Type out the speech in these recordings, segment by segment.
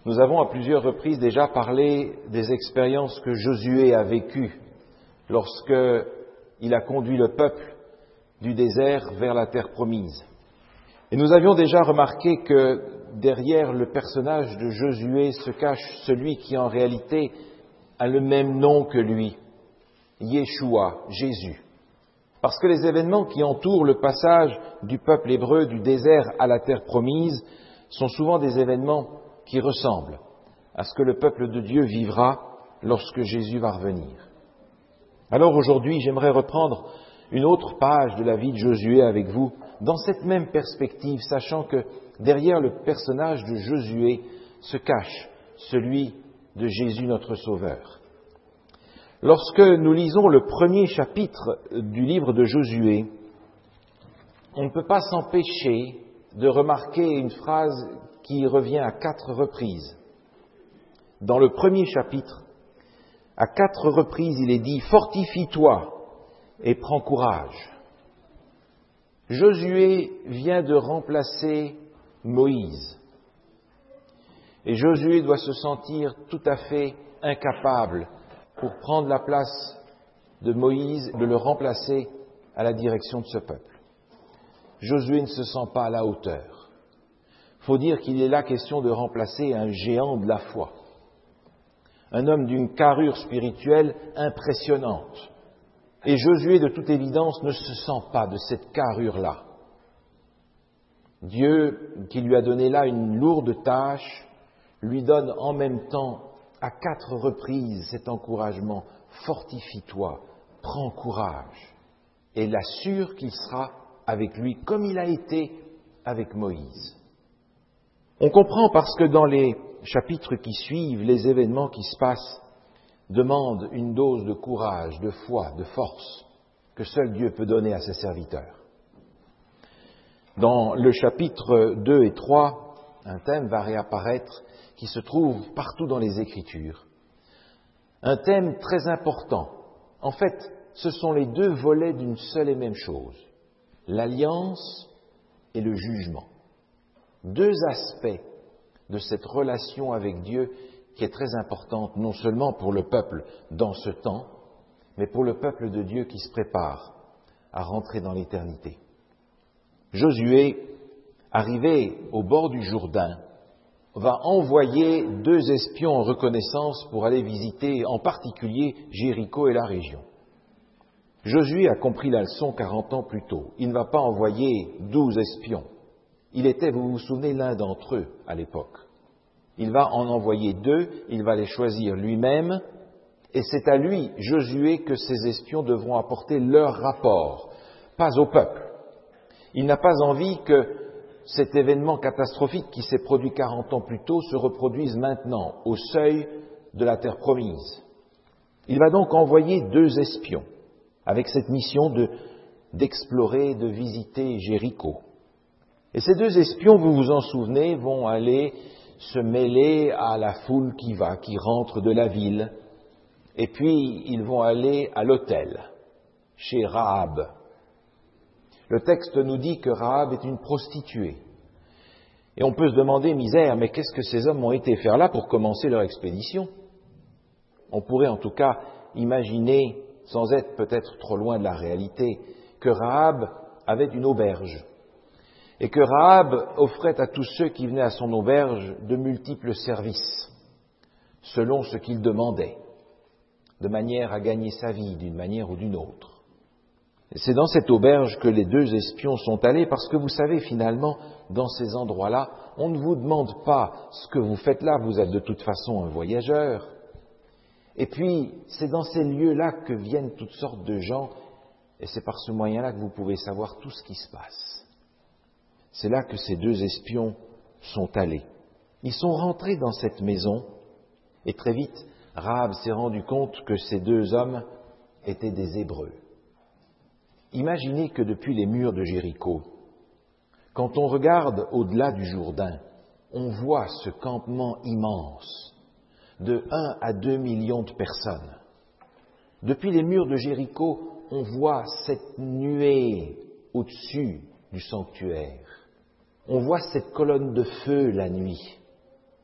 Nous avons à plusieurs reprises déjà parlé des expériences que Josué a vécues lorsqu'il a conduit le peuple du désert vers la terre promise. Et nous avions déjà remarqué que derrière le personnage de Josué se cache celui qui en réalité a le même nom que lui, Yeshua, Jésus. Parce que les événements qui entourent le passage du peuple hébreu du désert à la terre promise sont souvent des événements qui ressemblent à ce que le peuple de Dieu vivra lorsque Jésus va revenir. Alors aujourd'hui, j'aimerais reprendre une autre page de la vie de Josué avec vous, dans cette même perspective, sachant que derrière le personnage de Josué se cache celui de Jésus notre Sauveur. Lorsque nous lisons le premier chapitre du livre de Josué, on ne peut pas s'empêcher de remarquer une phrase qui revient à 4 reprises. Dans le premier chapitre, à 4 reprises, il est dit « Fortifie-toi et prends courage ». Josué vient de remplacer Moïse. Et Josué doit se sentir tout à fait incapable pour prendre la place de Moïse, de le remplacer à la direction de ce peuple. Josué ne se sent pas à la hauteur. Il faut dire qu'il est là question de remplacer un géant de la foi, un homme d'une carrure spirituelle impressionnante. Et Josué, de toute évidence, ne se sent pas de cette carrure-là. Dieu, qui lui a donné là une lourde tâche, lui donne en même temps, à 4 reprises, cet encouragement « Fortifie-toi, prends courage » et l'assure qu'il sera avec lui comme il a été avec Moïse. On comprend parce que dans les chapitres qui suivent, les événements qui se passent demandent une dose de courage, de foi, de force que seul Dieu peut donner à ses serviteurs. Dans le chapitre 2 et 3, un thème va réapparaître qui se trouve partout dans les Écritures. Un thème très important. En fait, ce sont les 2 volets d'une seule et même chose, l'alliance et le jugement. 2 aspects de cette relation avec Dieu qui est très importante, non seulement pour le peuple dans ce temps, mais pour le peuple de Dieu qui se prépare à rentrer dans l'éternité. Josué, arrivé au bord du Jourdain, va envoyer 2 espions en reconnaissance pour aller visiter en particulier Jéricho et la région. Josué a compris la leçon 40 ans plus tôt. Il ne va pas envoyer 12 espions. Il était, vous vous souvenez, l'un d'entre eux à l'époque. Il va en envoyer 2, il va les choisir lui-même, et c'est à lui, Josué, que ces espions devront apporter leur rapport, pas au peuple. Il n'a pas envie que cet événement catastrophique qui s'est produit 40 ans plus tôt se reproduise maintenant, au seuil de la terre promise. Il va donc envoyer 2 espions, avec cette mission d'explorer, de visiter Jéricho. Et ces 2 espions, vous vous en souvenez, vont aller se mêler à la foule qui rentre de la ville. Et puis, ils vont aller à l'hôtel, chez Rahab. Le texte nous dit que Rahab est une prostituée. Et on peut se demander, misère, mais qu'est-ce que ces hommes ont été faire là pour commencer leur expédition ? On pourrait en tout cas imaginer, sans être peut-être trop loin de la réalité, que Rahab avait une auberge. Et que Rahab offrait à tous ceux qui venaient à son auberge de multiples services, selon ce qu'ils demandaient, de manière à gagner sa vie d'une manière ou d'une autre. Et c'est dans cette auberge que les 2 espions sont allés, parce que vous savez, finalement, dans ces endroits-là, on ne vous demande pas ce que vous faites là, vous êtes de toute façon un voyageur. Et puis, c'est dans ces lieux-là que viennent toutes sortes de gens, et c'est par ce moyen-là que vous pouvez savoir tout ce qui se passe. C'est là que ces 2 espions sont allés. Ils sont rentrés dans cette maison et très vite, Rahab s'est rendu compte que ces 2 hommes étaient des Hébreux. Imaginez que depuis les murs de Jéricho, quand on regarde au-delà du Jourdain, on voit ce campement immense de 1 à 2 millions de personnes. Depuis les murs de Jéricho, on voit cette nuée au-dessus du sanctuaire. On voit cette colonne de feu la nuit.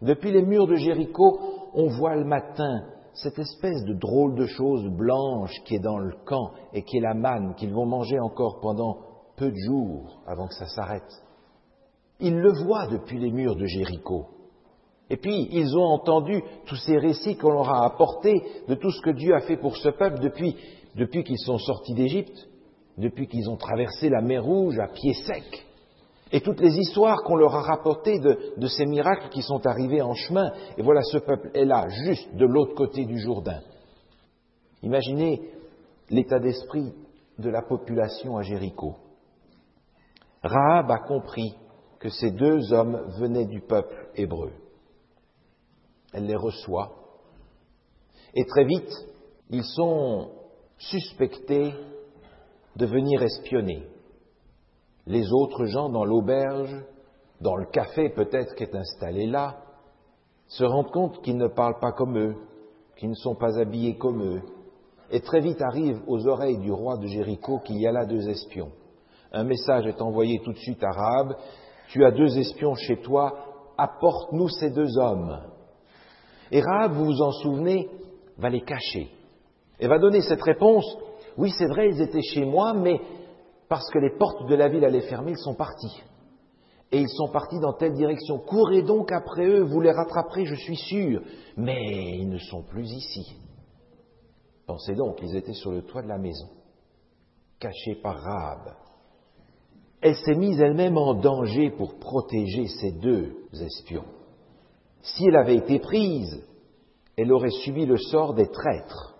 Depuis les murs de Jéricho, on voit le matin cette espèce de drôle de chose blanche qui est dans le camp et qui est la manne qu'ils vont manger encore pendant peu de jours avant que ça s'arrête. Ils le voient depuis les murs de Jéricho. Et puis, ils ont entendu tous ces récits qu'on leur a apportés de tout ce que Dieu a fait pour ce peuple depuis qu'ils sont sortis d'Égypte, depuis qu'ils ont traversé la mer Rouge à pied sec. Et toutes les histoires qu'on leur a rapportées de ces miracles qui sont arrivés en chemin. Et voilà, ce peuple est là, juste de l'autre côté du Jourdain. Imaginez l'état d'esprit de la population à Jéricho. Rahab a compris que ces deux hommes venaient du peuple hébreu. Elle les reçoit. Et très vite, ils sont suspectés de venir espionner. Les autres gens dans l'auberge, dans le café peut-être qui est installé là, se rendent compte qu'ils ne parlent pas comme eux, qu'ils ne sont pas habillés comme eux. Et très vite arrive aux oreilles du roi de Jéricho qu'il y a là 2 espions. Un message est envoyé tout de suite à Rahab. Tu as 2 espions chez toi, apporte-nous ces 2 hommes. Et Rahab, vous vous en souvenez, va les cacher. Et va donner cette réponse, oui c'est vrai, ils étaient chez moi, mais parce que les portes de la ville allaient fermer, ils sont partis. Et ils sont partis dans telle direction. Courez donc après eux, vous les rattraperez, je suis sûr. Mais ils ne sont plus ici. Pensez donc, ils étaient sur le toit de la maison, cachés par Rahab. Elle s'est mise elle-même en danger pour protéger ces 2 espions. Si elle avait été prise, elle aurait subi le sort des traîtres.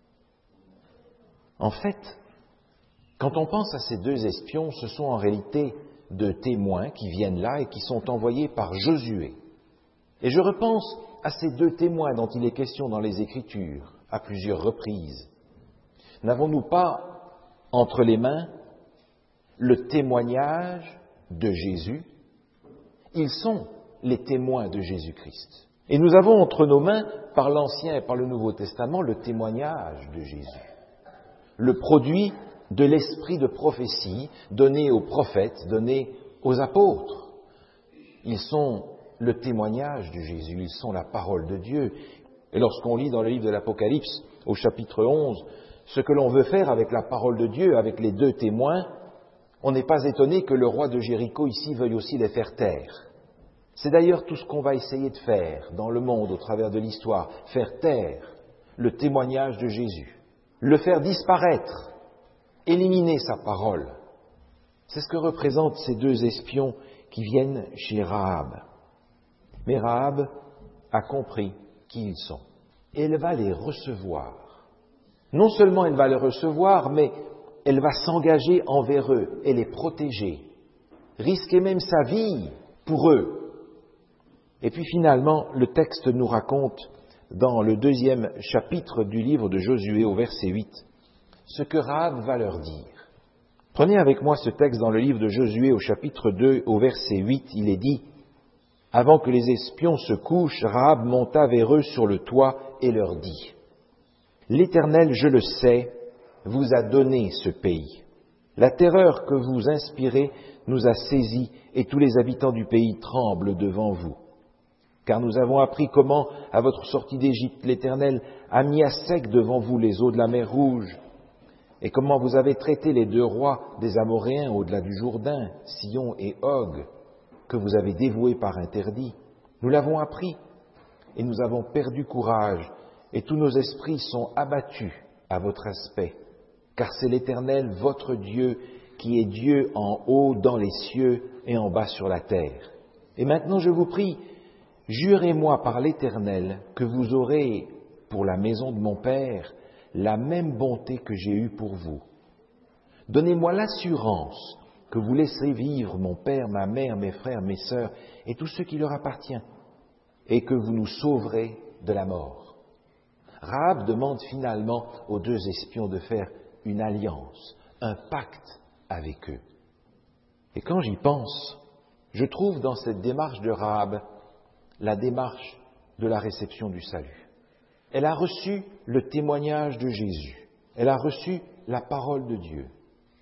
En fait, quand on pense à ces 2 espions, ce sont en réalité 2 témoins qui viennent là et qui sont envoyés par Josué. Et je repense à ces 2 témoins dont il est question dans les Écritures à plusieurs reprises. N'avons-nous pas entre les mains le témoignage de Jésus? Ils sont les témoins de Jésus-Christ. Et nous avons entre nos mains, par l'Ancien et par le Nouveau Testament, le témoignage de Jésus. Le produit de l'esprit de prophétie donné aux prophètes, donné aux apôtres. Ils sont le témoignage de Jésus, ils sont la parole de Dieu. Et lorsqu'on lit dans le livre de l'Apocalypse, au chapitre 11, ce que l'on veut faire avec la parole de Dieu, avec les 2 témoins, on n'est pas étonné que le roi de Jéricho ici veuille aussi les faire taire. C'est d'ailleurs tout ce qu'on va essayer de faire dans le monde au travers de l'histoire, faire taire le témoignage de Jésus, le faire disparaître, éliminer sa parole. C'est ce que représentent ces 2 espions qui viennent chez Rahab. Mais Rahab a compris qui ils sont. Et elle va les recevoir. Non seulement elle va les recevoir, mais elle va s'engager envers eux et les protéger, risquer même sa vie pour eux. Et puis finalement, le texte nous raconte, dans le 2e chapitre du livre de Josué, au verset 8, ce que Rahab va leur dire. Prenez avec moi ce texte dans le livre de Josué, au chapitre 2, au verset 8, il est dit « Avant que les espions se couchent, Rahab monta vers eux sur le toit et leur dit « L'Éternel, je le sais, vous a donné ce pays. La terreur que vous inspirez nous a saisis et tous les habitants du pays tremblent devant vous. Car nous avons appris comment, à votre sortie d'Égypte, l'Éternel a mis à sec devant vous les eaux de la mer Rouge, et comment vous avez traité les 2 rois des Amoréens au-delà du Jourdain, Sion et Og, que vous avez dévoués par interdit. Nous l'avons appris, et nous avons perdu courage, et tous nos esprits sont abattus à votre aspect. Car c'est l'Éternel, votre Dieu, qui est Dieu en haut dans les cieux et en bas sur la terre. Et maintenant je vous prie, jurez-moi par l'Éternel que vous aurez, pour la maison de mon Père, la même bonté que j'ai eue pour vous. Donnez-moi l'assurance que vous laisserez vivre mon père, ma mère, mes frères, mes sœurs et tout ce qui leur appartient, et que vous nous sauverez de la mort. » Rahab demande finalement aux 2 espions de faire une alliance, un pacte avec eux. Et quand j'y pense, je trouve dans cette démarche de Rahab la démarche de la réception du salut. Elle a reçu le témoignage de Jésus. Elle a reçu la parole de Dieu.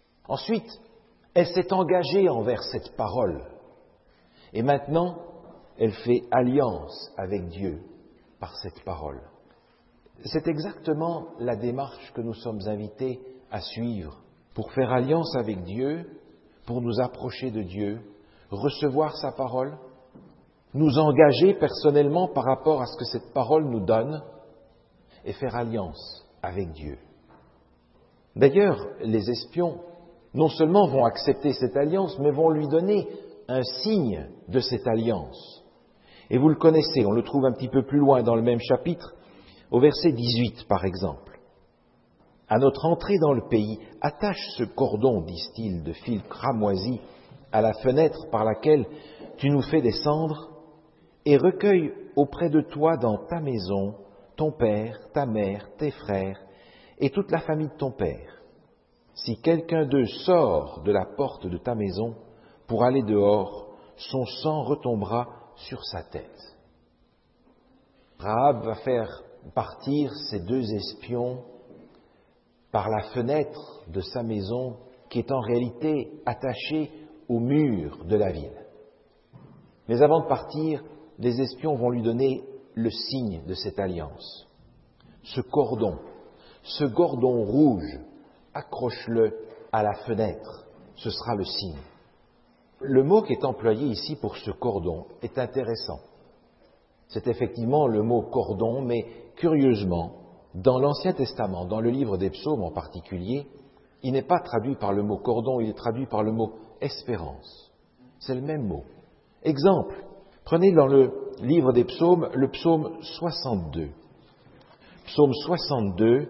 Ensuite, elle s'est engagée envers cette parole. Et maintenant, elle fait alliance avec Dieu par cette parole. C'est exactement la démarche que nous sommes invités à suivre pour faire alliance avec Dieu, pour nous approcher de Dieu, recevoir sa parole, nous engager personnellement par rapport à ce que cette parole nous donne et faire alliance avec Dieu. D'ailleurs, les espions non seulement vont accepter cette alliance, mais vont lui donner un signe de cette alliance. Et vous le connaissez, on le trouve un petit peu plus loin dans le même chapitre, au verset 18 par exemple. À notre entrée dans le pays, attache ce cordon, disent-ils, de fil cramoisi à la fenêtre par laquelle tu nous fais descendre, et recueille auprès de toi dans ta maison ton père, ta mère, tes frères et toute la famille de ton père. Si quelqu'un d'eux sort de la porte de ta maison pour aller dehors, son sang retombera sur sa tête. Rahab va faire partir ces deux espions par la fenêtre de sa maison qui est en réalité attachée au mur de la ville. Mais avant de partir, les espions vont lui donner le signe de cette alliance. Ce cordon rouge, accroche-le à la fenêtre, ce sera le signe. Le mot qui est employé ici pour ce cordon est intéressant. C'est effectivement le mot cordon, mais curieusement, dans l'Ancien Testament, dans le livre des Psaumes en particulier, il n'est pas traduit par le mot cordon, il est traduit par le mot espérance. C'est le même mot. Exemple, prenez dans le livre des Psaumes le psaume 62. Psaume 62,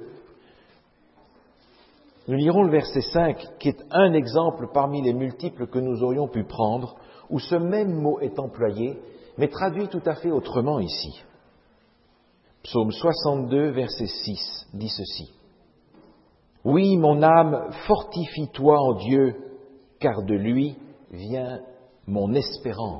nous lirons le verset 5, qui est un exemple parmi les multiples que nous aurions pu prendre, où ce même mot est employé, mais traduit tout à fait autrement ici. Psaume 62, verset 6, dit ceci. « Oui, mon âme, fortifie-toi en Dieu, car de lui vient mon espérance. »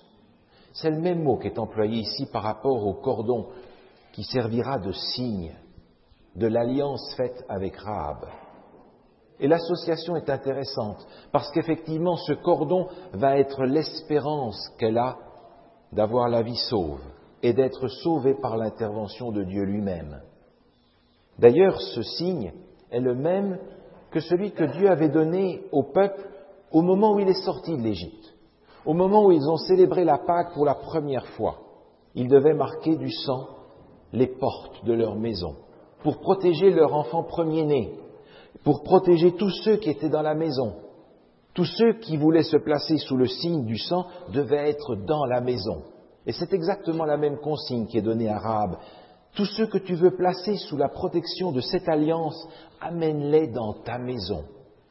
C'est le même mot qui est employé ici par rapport au cordon qui servira de signe de l'alliance faite avec Rahab. Et l'association est intéressante parce qu'effectivement ce cordon va être l'espérance qu'elle a d'avoir la vie sauve et d'être sauvée par l'intervention de Dieu lui-même. D'ailleurs, ce signe est le même que celui que Dieu avait donné au peuple au moment où il est sorti de l'Égypte. Au moment où ils ont célébré la Pâque pour la première fois, ils devaient marquer du sang les portes de leur maison pour protéger leur enfant premier-né, pour protéger tous ceux qui étaient dans la maison. Tous ceux qui voulaient se placer sous le signe du sang devaient être dans la maison. Et c'est exactement la même consigne qui est donnée à Rahab. Tous ceux que tu veux placer sous la protection de cette alliance, amène-les dans ta maison.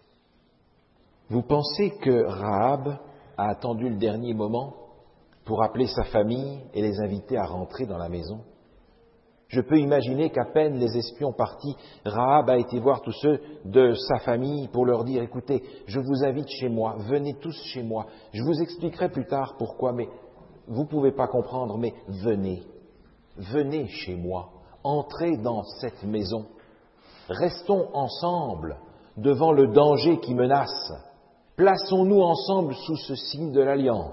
Vous pensez que Rahab a attendu le dernier moment pour appeler sa famille et les inviter à rentrer dans la maison? Je peux imaginer qu'à peine les espions partis, Rahab a été voir tous ceux de sa famille pour leur dire « Écoutez, je vous invite chez moi, venez tous chez moi. Je vous expliquerai plus tard pourquoi, mais vous ne pouvez pas comprendre, mais venez. Venez chez moi, entrez dans cette maison. Restons ensemble devant le danger qui menace. Plaçons-nous ensemble sous ce signe de l'alliance. »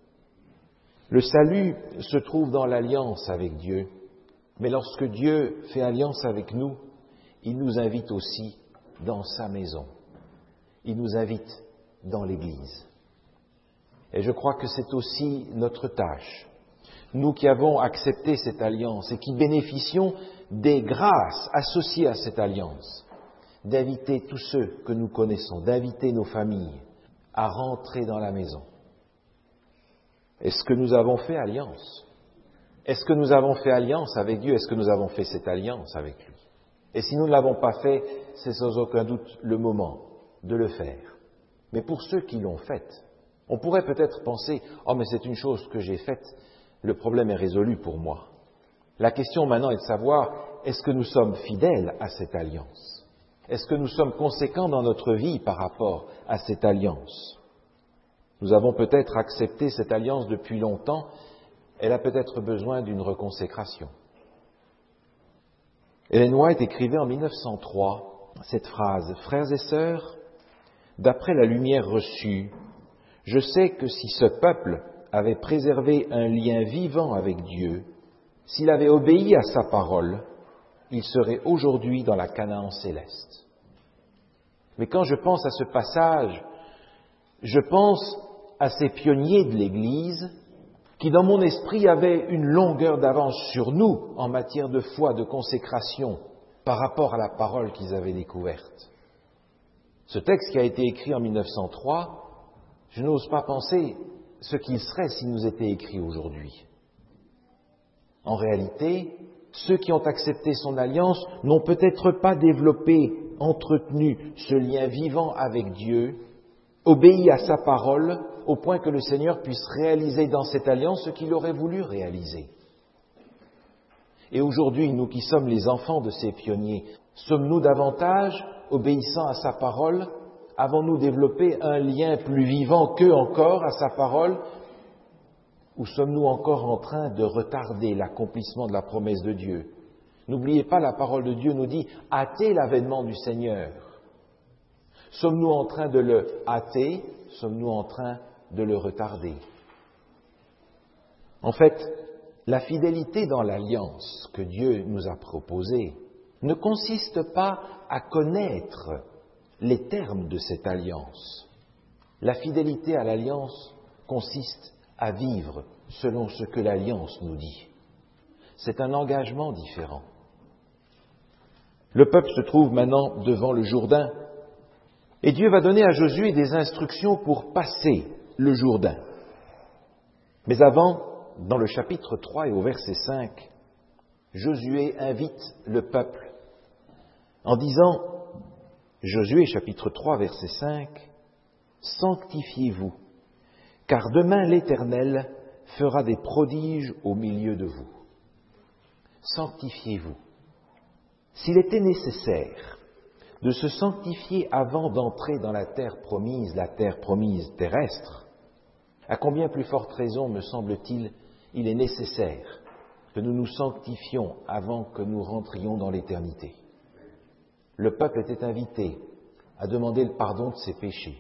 Le salut se trouve dans l'alliance avec Dieu. Mais lorsque Dieu fait alliance avec nous, il nous invite aussi dans sa maison. Il nous invite dans l'Église. Et je crois que c'est aussi notre tâche, nous qui avons accepté cette alliance et qui bénéficions des grâces associées à cette alliance, d'inviter tous ceux que nous connaissons, d'inviter nos familles à rentrer dans la maison. Est-ce que nous avons fait alliance ? Est-ce que nous avons fait alliance avec Dieu? Est-ce que nous avons fait cette alliance avec lui? Et si nous ne l'avons pas fait, c'est sans aucun doute le moment de le faire. Mais pour ceux qui l'ont faite, on pourrait peut-être penser « Oh, mais c'est une chose que j'ai faite, le problème est résolu pour moi. » La question maintenant est de savoir, est-ce que nous sommes fidèles à cette alliance? Est-ce que nous sommes conséquents dans notre vie par rapport à cette alliance? Nous avons peut-être accepté cette alliance depuis longtemps. Elle a peut-être besoin d'une reconsécration. Ellen White écrivait en 1903 cette phrase « Frères et sœurs, d'après la lumière reçue, je sais que si ce peuple avait préservé un lien vivant avec Dieu, s'il avait obéi à sa parole, il serait aujourd'hui dans la Canaan céleste. Mais quand je pense à ce passage, je pense à ces pionniers de l'Église qui, dans mon esprit, avaient une longueur d'avance sur nous en matière de foi, de consécration, par rapport à la parole qu'ils avaient découverte. Ce texte qui a été écrit en 1903, je n'ose pas penser ce qu'il serait s'il nous était écrit aujourd'hui. En réalité, ceux qui ont accepté son alliance n'ont peut-être pas développé, entretenu ce lien vivant avec Dieu, obéi à sa parole, au point que le Seigneur puisse réaliser dans cette alliance ce qu'il aurait voulu réaliser. Et aujourd'hui, nous qui sommes les enfants de ces pionniers, sommes-nous davantage obéissants à sa parole? Avons-nous développé un lien plus vivant qu'eux encore à sa parole? Ou sommes-nous encore en train de retarder l'accomplissement de la promesse de Dieu? N'oubliez pas, la parole de Dieu nous dit « hâtez l'avènement du Seigneur ». Sommes-nous en train de le hâter? Sommes-nous en train de le retarder? En fait, la fidélité dans l'alliance que Dieu nous a proposée ne consiste pas à connaître les termes de cette alliance. La fidélité à l'alliance consiste à vivre selon ce que l'alliance nous dit. C'est un engagement différent. Le peuple se trouve maintenant devant le Jourdain et Dieu va donner à Josué des instructions pour passer le Jourdain. Mais avant, dans le chapitre 3 et au verset 5, Josué invite le peuple en disant, Josué chapitre 3 verset 5, « Sanctifiez-vous, car demain l'Éternel fera des prodiges au milieu de vous. » Sanctifiez-vous. S'il était nécessaire de se sanctifier avant d'entrer dans la terre promise terrestre, à combien plus forte raison, me semble-t-il, il est nécessaire que nous nous sanctifions avant que nous rentrions dans l'éternité. Le peuple était invité à demander le pardon de ses péchés,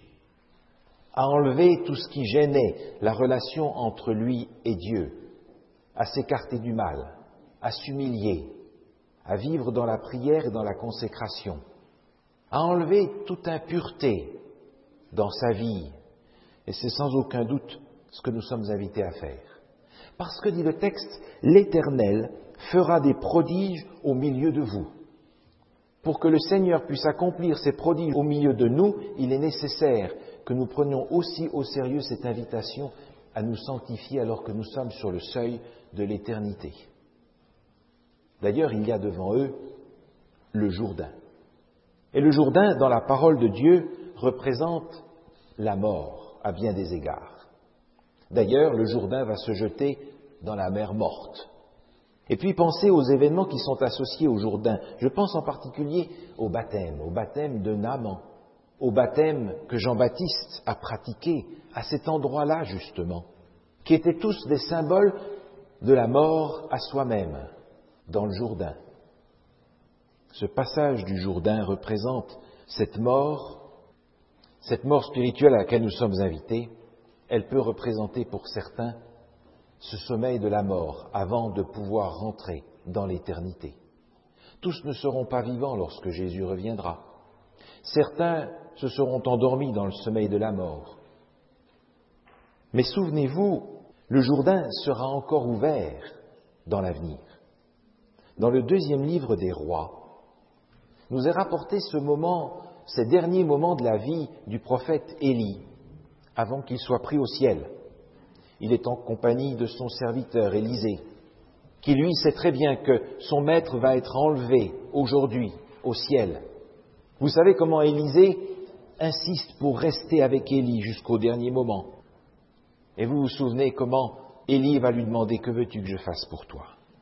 à enlever tout ce qui gênait la relation entre lui et Dieu, à s'écarter du mal, à s'humilier, à vivre dans la prière et dans la consécration, à enlever toute impureté dans sa vie. Et c'est sans aucun doute ce que nous sommes invités à faire. Parce que, dit le texte, l'Éternel fera des prodiges au milieu de vous. Pour que le Seigneur puisse accomplir ses prodiges au milieu de nous, il est nécessaire que nous prenions aussi au sérieux cette invitation à nous sanctifier alors que nous sommes sur le seuil de l'éternité. D'ailleurs, il y a devant eux le Jourdain. Et le Jourdain, dans la parole de Dieu, représente la mort à bien des égards. D'ailleurs, le Jourdain va se jeter dans la mer morte. Et puis pensez aux événements qui sont associés au Jourdain. Je pense en particulier au baptême de Naaman, au baptême que Jean-Baptiste a pratiqué à cet endroit-là justement, qui étaient tous des symboles de la mort à soi-même dans le Jourdain. Ce passage du Jourdain représente cette mort spirituelle à laquelle nous sommes invités. Elle peut représenter pour certains ce sommeil de la mort avant de pouvoir rentrer dans l'éternité. Tous ne seront pas vivants lorsque Jésus reviendra. Certains se seront endormis dans le sommeil de la mort. Mais souvenez-vous, le Jourdain sera encore ouvert dans l'avenir. Dans le 2e livre des Rois, nous est rapporté ces derniers moments de la vie du prophète Élie, avant qu'il soit pris au ciel. Il est en compagnie de son serviteur Élisée, qui lui sait très bien que son maître va être enlevé aujourd'hui au ciel. Vous savez comment Élisée insiste pour rester avec Élie jusqu'au dernier moment. Et vous vous souvenez comment Élie va lui demander « Que veux-tu que je fasse pour toi ?»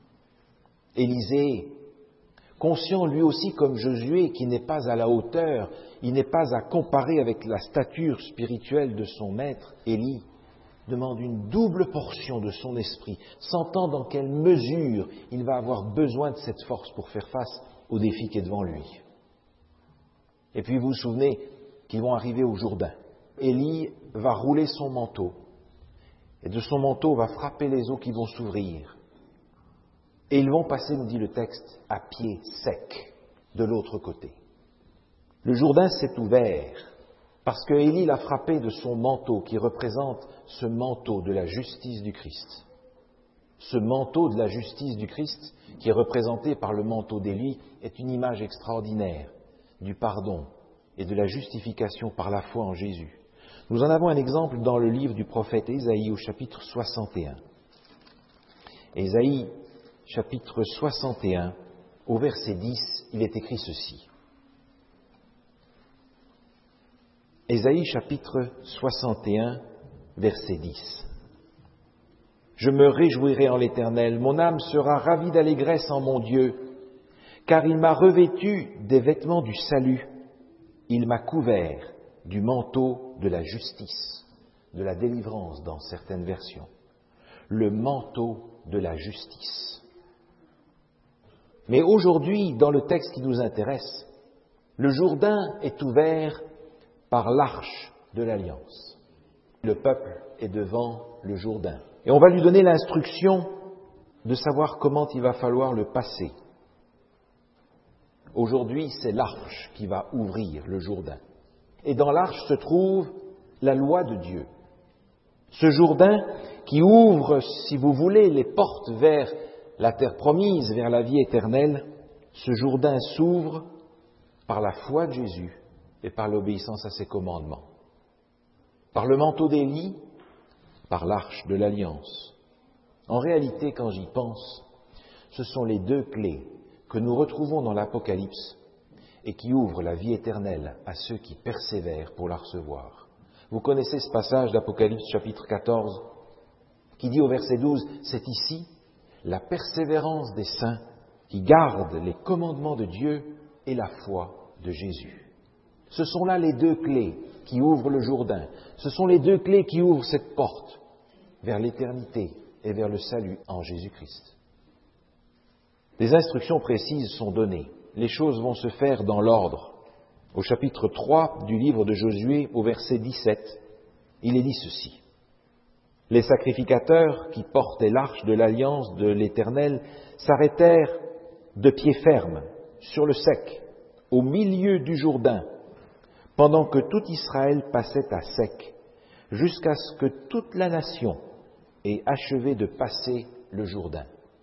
Élisée, conscient lui aussi comme Josué qu'il n'est pas à la hauteur, il n'est pas à comparer avec la stature spirituelle de son maître, Élie, demande une double portion de son esprit, sentant dans quelle mesure il va avoir besoin de cette force pour faire face au défi qui est devant lui. Et puis vous vous souvenez qu'ils vont arriver au Jourdain. Élie va rouler son manteau et de son manteau va frapper les eaux qui vont s'ouvrir. Et ils vont passer, nous dit le texte, à pied sec de l'autre côté. Le Jourdain s'est ouvert parce que Élie l'a frappé de son manteau qui représente ce manteau de la justice du Christ. Ce manteau de la justice du Christ, qui est représenté par le manteau d'Élie, est une image extraordinaire du pardon et de la justification par la foi en Jésus. Nous en avons un exemple dans le livre du prophète Ésaïe au chapitre 61. Ésaïe, chapitre 61, au verset 10, il est écrit ceci. Ésaïe, chapitre 61, verset 10. Je me réjouirai en l'Éternel, mon âme sera ravie d'allégresse en mon Dieu, car il m'a revêtu des vêtements du salut, il m'a couvert du manteau de la justice, de la délivrance dans certaines versions. Le manteau de la justice. Mais aujourd'hui, dans le texte qui nous intéresse, le Jourdain est ouvert par l'arche de l'Alliance. Le peuple est devant le Jourdain. Et on va lui donner l'instruction de savoir comment il va falloir le passer. Aujourd'hui, c'est l'arche qui va ouvrir le Jourdain. Et dans l'arche se trouve la loi de Dieu. Ce Jourdain qui ouvre, si vous voulez, les portes vers la terre promise, vers la vie éternelle, ce Jourdain s'ouvre par la foi de Jésus et par l'obéissance à ses commandements. Par le manteau d'Élie, par l'arche de l'Alliance. En réalité, quand j'y pense, ce sont les deux clés que nous retrouvons dans l'Apocalypse et qui ouvrent la vie éternelle à ceux qui persévèrent pour la recevoir. Vous connaissez ce passage d'Apocalypse chapitre 14 qui dit au verset 12, « C'est ici la persévérance des saints qui gardent les commandements de Dieu et la foi de Jésus. » Ce sont là les deux clés qui ouvrent le Jourdain. Ce sont les deux clés qui ouvrent cette porte vers l'éternité et vers le salut en Jésus-Christ. Des instructions précises sont données. Les choses vont se faire dans l'ordre. Au chapitre 3 du livre de Josué, au verset 17, il est dit ceci. Les sacrificateurs qui portaient l'arche de l'alliance de l'Éternel s'arrêtèrent de pied ferme, sur le sec, au milieu du Jourdain, pendant que tout Israël passait à sec, jusqu'à ce que toute la nation ait achevé de passer le Jourdain.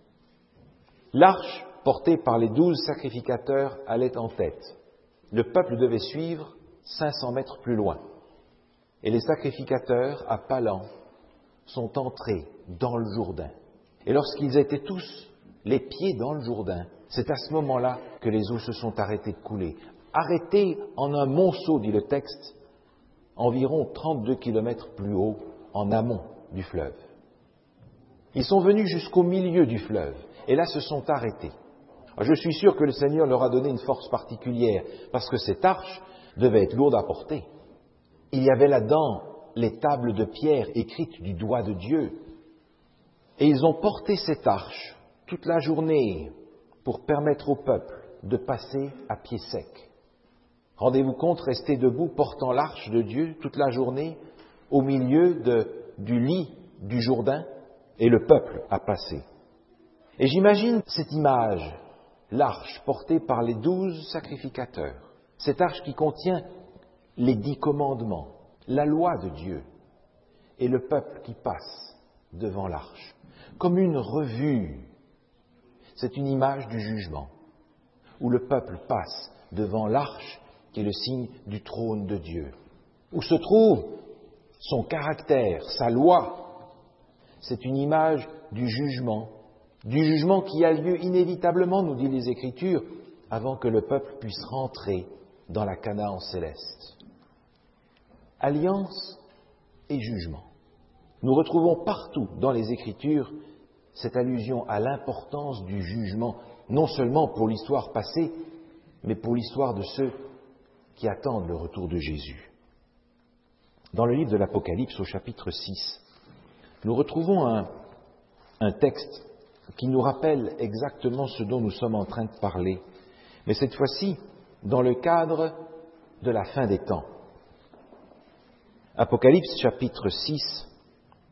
L'arche, portée par les 12 sacrificateurs, allait en tête. Le peuple devait suivre 500 mètres plus loin. Et les sacrificateurs, à pas lents, sont entrés dans le Jourdain. Et lorsqu'ils étaient tous les pieds dans le Jourdain, c'est à ce moment-là que les eaux se sont arrêtées de couler. Arrêtées en un monceau, dit le texte, environ 32 kilomètres plus haut, en amont du fleuve. Ils sont venus jusqu'au milieu du fleuve, et là se sont arrêtés. Alors, je suis sûr que le Seigneur leur a donné une force particulière, parce que cette arche devait être lourde à porter. Il y avait là-dedans les tables de pierre écrites du doigt de Dieu. Et ils ont porté cette arche toute la journée pour permettre au peuple de passer à pied sec. Rendez-vous compte, rester debout portant l'arche de Dieu toute la journée au milieu du lit du Jourdain et le peuple a passé. Et j'imagine cette image, l'arche portée par les 12 sacrificateurs, cette arche qui contient les 10 commandements, la loi de Dieu, et le peuple qui passe devant l'arche, comme une revue. C'est une image du jugement, où le peuple passe devant l'arche, qui est le signe du trône de Dieu, où se trouve son caractère, sa loi. C'est une image du jugement qui a lieu inévitablement, nous dit les Écritures, avant que le peuple puisse rentrer dans la Canaan céleste. Alliance et jugement. Nous retrouvons partout dans les Écritures cette allusion à l'importance du jugement, non seulement pour l'histoire passée, mais pour l'histoire de ceux qui attendent le retour de Jésus. Dans le livre de l'Apocalypse, au chapitre 6, nous retrouvons un texte qui nous rappelle exactement ce dont nous sommes en train de parler, mais cette fois-ci dans le cadre de la fin des temps. Apocalypse chapitre 6,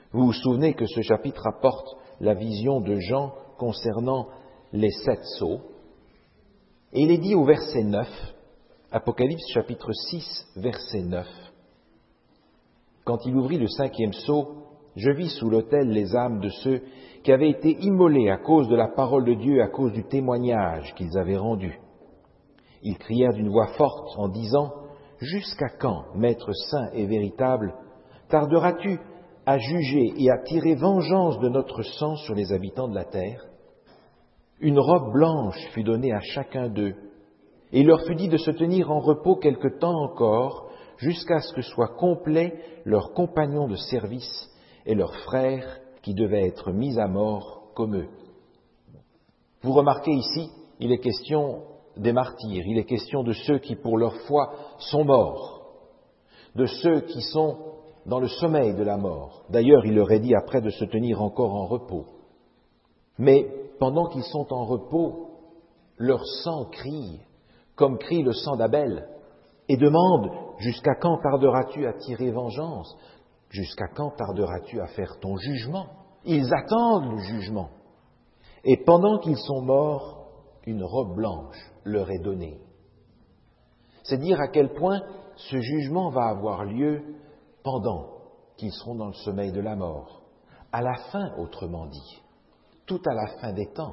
Vous vous souvenez que ce chapitre apporte la vision de Jean concernant les 7 sceaux. Et il est dit au verset 9, Apocalypse chapitre 6, verset 9, quand il ouvrit le 5e sceau, je vis sous l'autel les âmes de ceux qui avaient été immolés à cause de la parole de Dieu, à cause du témoignage qu'ils avaient rendu. Ils crièrent d'une voix forte en disant, « Jusqu'à quand, Maître saint et véritable, tarderas-tu à juger et à tirer vengeance de notre sang sur les habitants de la terre ?» Une robe blanche fut donnée à chacun d'eux, et il leur fut dit de se tenir en repos quelque temps encore, jusqu'à ce que soient complets leurs compagnons de service et leurs frères qui devaient être mis à mort comme eux. Vous remarquez ici, il est question des martyrs, il est question de ceux qui pour leur foi sont morts, de ceux qui sont dans le sommeil de la mort. D'ailleurs, il leur est dit après de se tenir encore en repos. Mais pendant qu'ils sont en repos, leur sang crie, comme crie le sang d'Abel, et demande « Jusqu'à quand tarderas-tu à tirer vengeance ? Jusqu'à quand tarderas-tu à faire ton jugement ?» Ils attendent le jugement. Et pendant qu'ils sont morts, une robe blanche leur est donnée. C'est dire à quel point ce jugement va avoir lieu pendant qu'ils seront dans le sommeil de la mort. À la fin, autrement dit. Tout à la fin des temps.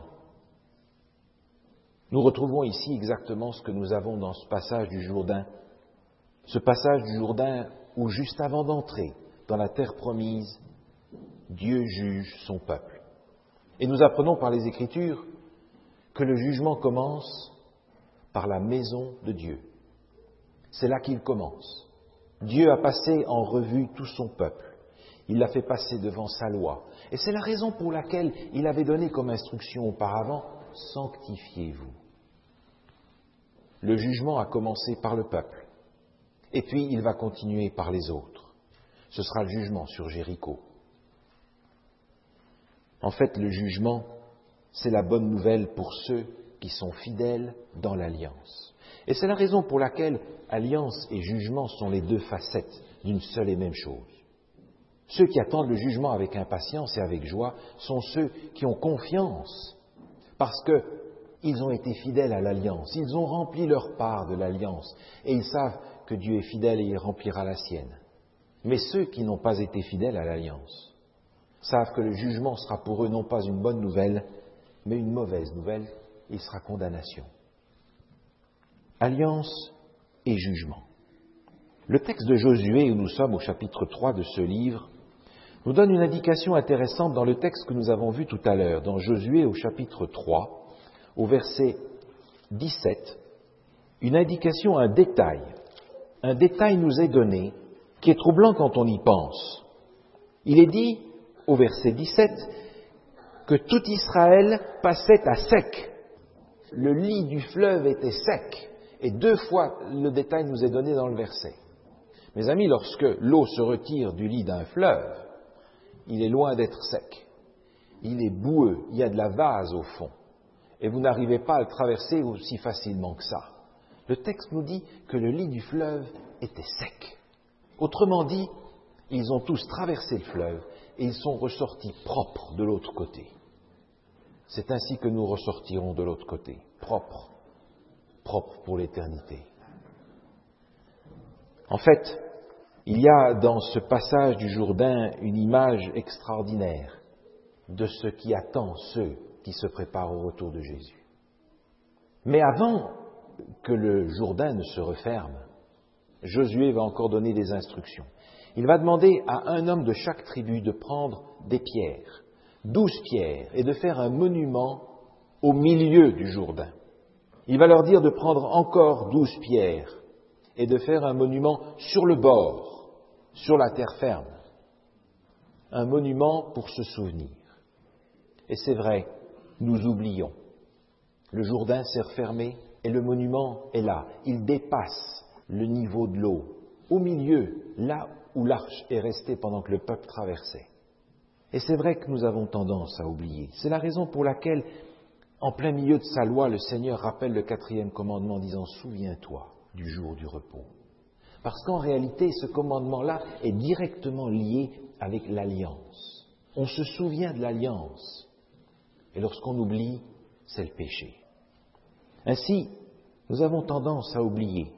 Nous retrouvons ici exactement ce que nous avons dans ce passage du Jourdain. Ce passage du Jourdain où, juste avant d'entrer dans la terre promise, Dieu juge son peuple. Et nous apprenons par les Écritures que le jugement commence par la maison de Dieu. C'est là qu'il commence. Dieu a passé en revue tout son peuple. Il l'a fait passer devant sa loi. Et c'est la raison pour laquelle il avait donné comme instruction auparavant « Sanctifiez-vous ». Le jugement a commencé par le peuple. Et puis il va continuer par les autres. Ce sera le jugement sur Jéricho. En fait, le jugement, c'est la bonne nouvelle pour ceux qui sont fidèles dans l'alliance. Et c'est la raison pour laquelle alliance et jugement sont les deux facettes d'une seule et même chose. Ceux qui attendent le jugement avec impatience et avec joie sont ceux qui ont confiance parce qu'ils ont été fidèles à l'alliance, ils ont rempli leur part de l'alliance et ils savent que Dieu est fidèle et il remplira la sienne. Mais ceux qui n'ont pas été fidèles à l'alliance savent que le jugement sera pour eux non pas une bonne nouvelle, mais une mauvaise nouvelle, il sera condamnation. Alliance et jugement. Le texte de Josué, où nous sommes au chapitre 3 de ce livre, nous donne une indication intéressante dans le texte que nous avons vu tout à l'heure, dans Josué au chapitre 3, au verset 17, une indication, un détail. Un détail nous est donné qui est troublant quand on y pense. Il est dit, au verset 17, que tout Israël passait à sec. Le lit du fleuve était sec. Et 2 fois, le détail nous est donné dans le verset. Mes amis, lorsque l'eau se retire du lit d'un fleuve, il est loin d'être sec. Il est boueux, il y a de la vase au fond. Et vous n'arrivez pas à le traverser aussi facilement que ça. Le texte nous dit que le lit du fleuve était sec. Autrement dit, ils ont tous traversé le fleuve et ils sont ressortis propres de l'autre côté. C'est ainsi que nous ressortirons de l'autre côté, propres pour l'éternité. En fait, il y a dans ce passage du Jourdain une image extraordinaire de ce qui attend ceux qui se préparent au retour de Jésus. Mais avant que le Jourdain ne se referme, Josué va encore donner des instructions. Il va demander à un homme de chaque tribu de prendre des pierres, 12 pierres, et de faire un monument au milieu du Jourdain. Il va leur dire de prendre encore 12 pierres et de faire un monument sur le bord, sur la terre ferme. Un monument pour se souvenir. Et c'est vrai, nous oublions. Le Jourdain s'est refermé et le monument est là. Il dépasse le niveau de l'eau, au milieu, là où l'arche est restée pendant que le peuple traversait. Et c'est vrai que nous avons tendance à oublier. C'est la raison pour laquelle, en plein milieu de sa loi, le Seigneur rappelle le 4e commandement en disant « Souviens-toi du jour du repos ». Parce qu'en réalité, ce commandement-là est directement lié avec l'alliance. On se souvient de l'alliance. Et lorsqu'on oublie, c'est le péché. Ainsi, nous avons tendance à oublier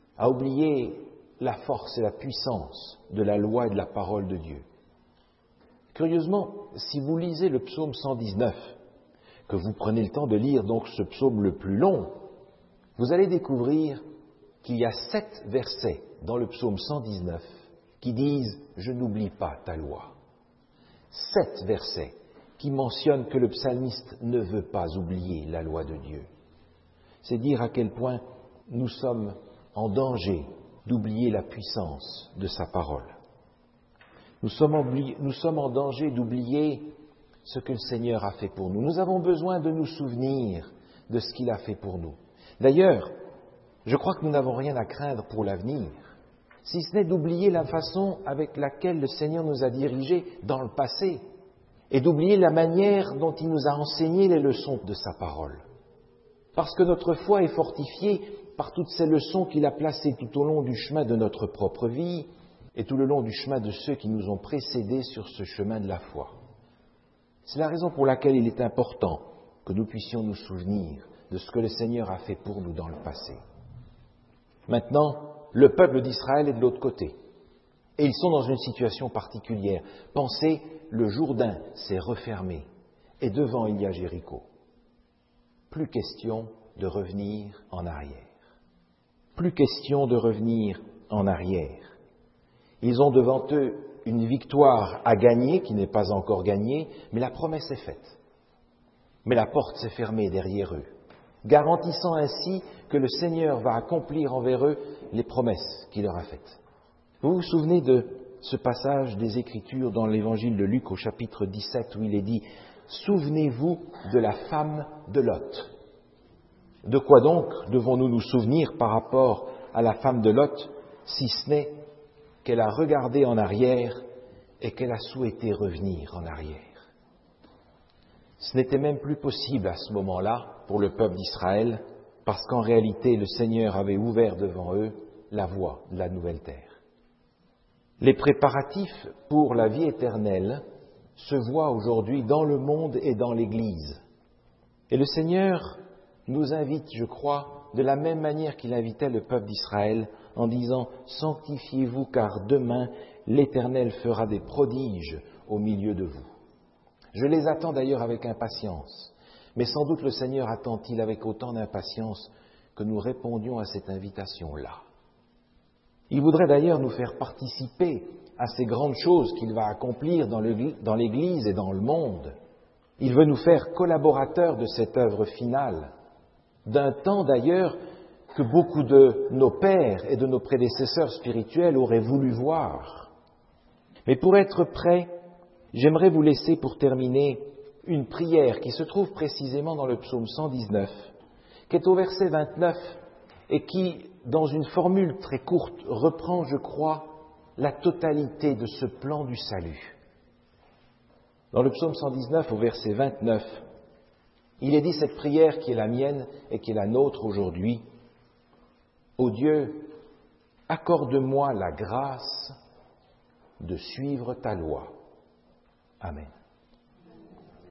la force et la puissance de la loi et de la parole de Dieu. Curieusement, si vous lisez le psaume 119, que vous prenez le temps de lire donc ce psaume le plus long, vous allez découvrir qu'il y a 7 versets dans le psaume 119 qui disent « Je n'oublie pas ta loi ». 7 versets qui mentionnent que le psalmiste ne veut pas oublier la loi de Dieu. C'est dire à quel point nous sommes en danger d'oublier la puissance de sa parole. Nous sommes en danger d'oublier ce que le Seigneur a fait pour nous. Nous avons besoin de nous souvenir de ce qu'il a fait pour nous. D'ailleurs, je crois que nous n'avons rien à craindre pour l'avenir, si ce n'est d'oublier la façon avec laquelle le Seigneur nous a dirigés dans le passé et d'oublier la manière dont il nous a enseigné les leçons de sa parole. Parce que notre foi est fortifiée par toutes ces leçons qu'il a placées tout au long du chemin de notre propre vie et tout le long du chemin de ceux qui nous ont précédés sur ce chemin de la foi. C'est la raison pour laquelle il est important que nous puissions nous souvenir de ce que le Seigneur a fait pour nous dans le passé. Maintenant, le peuple d'Israël est de l'autre côté. Et ils sont dans une situation particulière. Pensez, le Jourdain s'est refermé et devant il y a Jéricho. Plus question de revenir en arrière. Plus question de revenir en arrière. Ils ont devant eux une victoire à gagner, qui n'est pas encore gagnée, mais la promesse est faite. Mais la porte s'est fermée derrière eux, garantissant ainsi que le Seigneur va accomplir envers eux les promesses qu'il leur a faites. Vous vous souvenez de ce passage des Écritures dans l'Évangile de Luc au chapitre 17 où il est dit « Souvenez-vous de la femme de Lot ». De quoi donc devons-nous nous souvenir par rapport à la femme de Lot, si ce n'est qu'elle a regardé en arrière et qu'elle a souhaité revenir en arrière. Ce n'était même plus possible à ce moment-là pour le peuple d'Israël, parce qu'en réalité le Seigneur avait ouvert devant eux la voie de la nouvelle terre. Les préparatifs pour la vie éternelle se voient aujourd'hui dans le monde et dans l'Église. Et le Seigneur nous invite, je crois, de la même manière qu'il invitait le peuple d'Israël en disant « Sanctifiez-vous car demain l'Éternel fera des prodiges au milieu de vous ». Je les attends d'ailleurs avec impatience, mais sans doute le Seigneur attend-il avec autant d'impatience que nous répondions à cette invitation-là. Il voudrait d'ailleurs nous faire participer à ces grandes choses qu'il va accomplir dans l'Église et dans le monde. Il veut nous faire collaborateurs de cette œuvre finale, d'un temps d'ailleurs que beaucoup de nos pères et de nos prédécesseurs spirituels auraient voulu voir. Mais pour être prêt, j'aimerais vous laisser pour terminer une prière qui se trouve précisément dans le psaume 119, qui est au verset 29 et qui, dans une formule très courte, reprend, je crois, la totalité de ce plan du salut. Dans le psaume 119, au verset 29, il est dit cette prière qui est la mienne et qui est la nôtre aujourd'hui. Ô Dieu, accorde-moi la grâce de suivre ta loi. Amen.